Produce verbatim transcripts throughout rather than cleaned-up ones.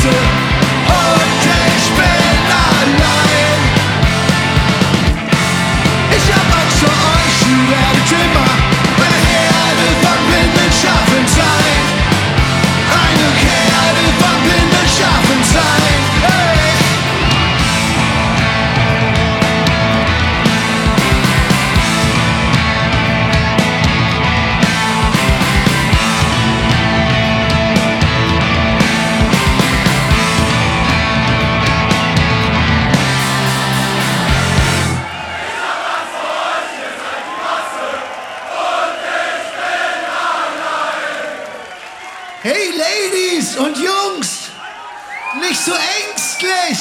Masse und ich bin allein. Ich hab Angst vor euch, ihr werdet immer eine Herde von blinden Schafen sein. Eine Herde von blinden Schafen sein. Hey! Hey Ladies und Jungs, nicht so ängstlich.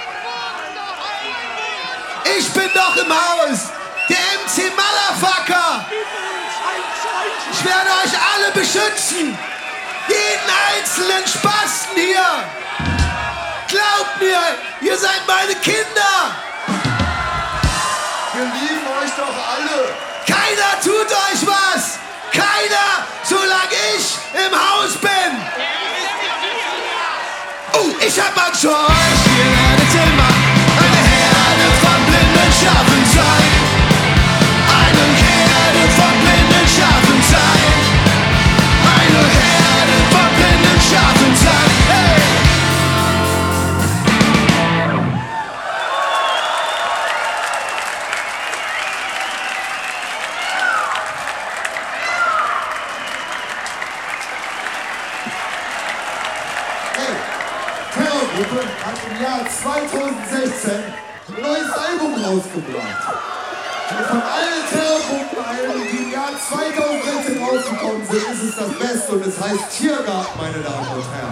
Ich bin doch im Haus, der M C Motherfucker. Ich werde euch alle beschützen, jeden einzelnen Spasten hier. Glaubt mir, ihr seid meine Kinder. Wir lieben euch doch alle. Keiner tut euch was. Keiner, solange ich im Haus bin. Oh, ich hab Angst vor euch. Ihr werdet immer eine Herde von blinden Schafen sein. Eine Herde von blinden Schafen sein. Eine Herde von blinden Schafen sein. Hey! Terrorgruppe hat im Jahr zweitausendsechzehn ein neues Album rausgebracht. Und von allen Terrorgruppenalben, die im Jahr zweitausendsechzehn rausgekommen sind, ist es das Beste und es heißt Tiergarten, meine Damen und Herren.